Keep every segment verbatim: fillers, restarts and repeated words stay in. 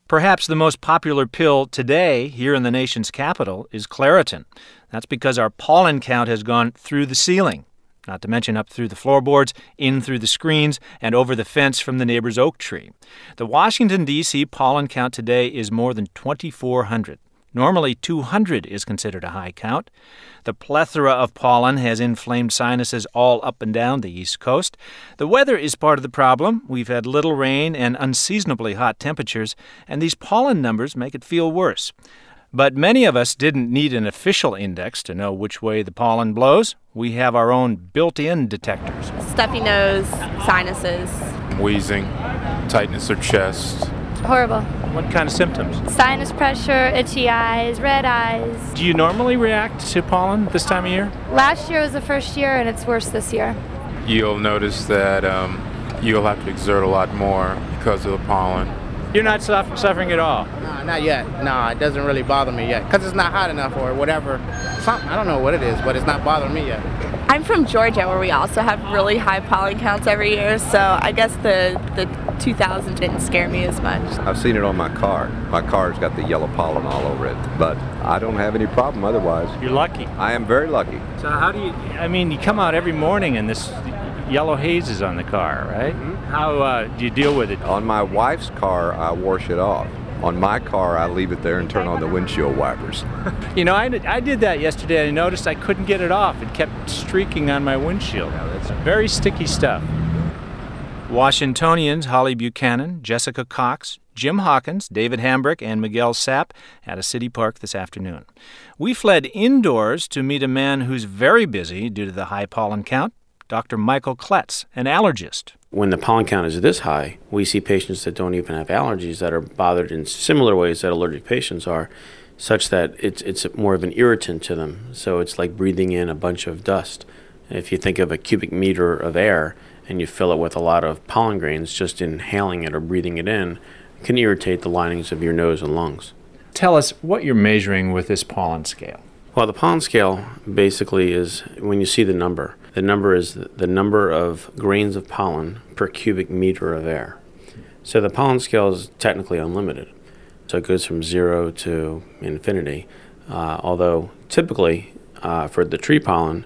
Perhaps the most popular pill today here in the nation's capital is Claritin. That's because our pollen count has gone through the ceiling, not to mention up through the floorboards, in through the screens, and over the fence from the neighbor's oak tree. The Washington, D C pollen count today is more than twenty-four hundred. Normally, two hundred is considered a high count. The plethora of pollen has inflamed sinuses all up and down the East Coast. The weather is part of the problem. We've had little rain and unseasonably hot temperatures, and these pollen numbers make it feel worse. But many of us didn't need an official index to know which way the pollen blows. We have our own built-in detectors. Stuffy nose, sinuses. Wheezing, tightness of chest. Horrible. What kind of symptoms? Sinus pressure, itchy eyes, red eyes. Do you normally react to pollen this time of year? Last year was the first year, and it's worse this year. You'll notice that um, you'll have to exert a lot more because of the pollen. You're not suff- suffering at all? No, not yet. No, it doesn't really bother me yet because it's not hot enough or whatever. Something, I don't know what it is, but it's not bothering me yet. I'm from Georgia, where we also have really high pollen counts every year, so I guess the, the two thousand didn't scare me as much. I've seen it on my car. My car's got the yellow pollen all over it, but I don't have any problem otherwise. You're lucky. I am very lucky. So how do you, I mean, you come out every morning and this yellow haze is on the car, right? Mm-hmm. How uh, do you deal with it? On my wife's car, I wash it off. On my car, I leave it there and turn on the windshield wipers. You know, I did, I did that yesterday. I noticed I couldn't get it off. It kept streaking on my windshield. Yeah, that's very sticky stuff. Washingtonians Holly Buchanan, Jessica Cox, Jim Hawkins, David Hambrick, and Miguel Sapp at a city park this afternoon. We fled indoors to meet a man who's very busy due to the high pollen count, Doctor Michael Kletz, an allergist. When the pollen count is this high, we see patients that don't even have allergies that are bothered in similar ways that allergic patients are, such that it's it's more of an irritant to them. So it's like breathing in a bunch of dust. If you think of a cubic meter of air and you fill it with a lot of pollen grains, just inhaling it or breathing it in can irritate the linings of your nose and lungs. Tell us what you're measuring with this pollen scale. Well, the pollen scale basically is when you see the number. The number is the number of grains of pollen per cubic meter of air. So the pollen scale is technically unlimited. So it goes from zero to infinity, uh, although typically uh, for the tree pollen,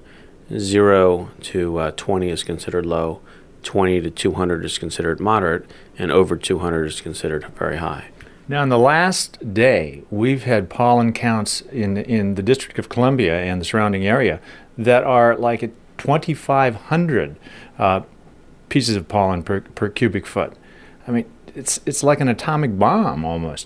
zero to uh, twenty is considered low, twenty to two hundred is considered moderate, and over two hundred is considered very high. Now, in the last day, we've had pollen counts in in the District of Columbia and the surrounding area that are like at twenty-five hundred uh, pieces of pollen per, per cubic foot. I mean, it's it's like an atomic bomb almost.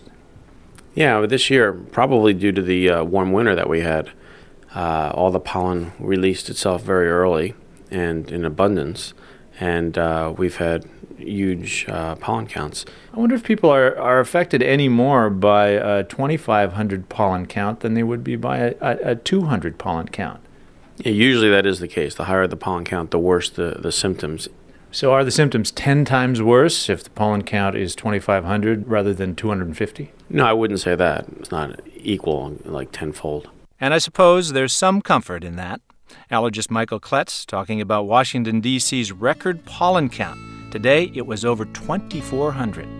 Yeah, but this year, probably due to the uh, warm winter that we had, uh, all the pollen released itself very early and in abundance, and uh, we've had huge uh, pollen counts. I wonder if people are, are affected any more by a twenty-five hundred pollen count than they would be by a, a, a two hundred pollen count. Yeah, usually that is the case. The higher the pollen count, the worse the, the symptoms. So are the symptoms ten times worse if the pollen count is twenty-five hundred rather than two hundred fifty? No, I wouldn't say that. It's not equal, like tenfold. And I suppose there's some comfort in that. Allergist Michael Kletz talking about Washington, D C's record pollen count. Today, it was over twenty-four hundred.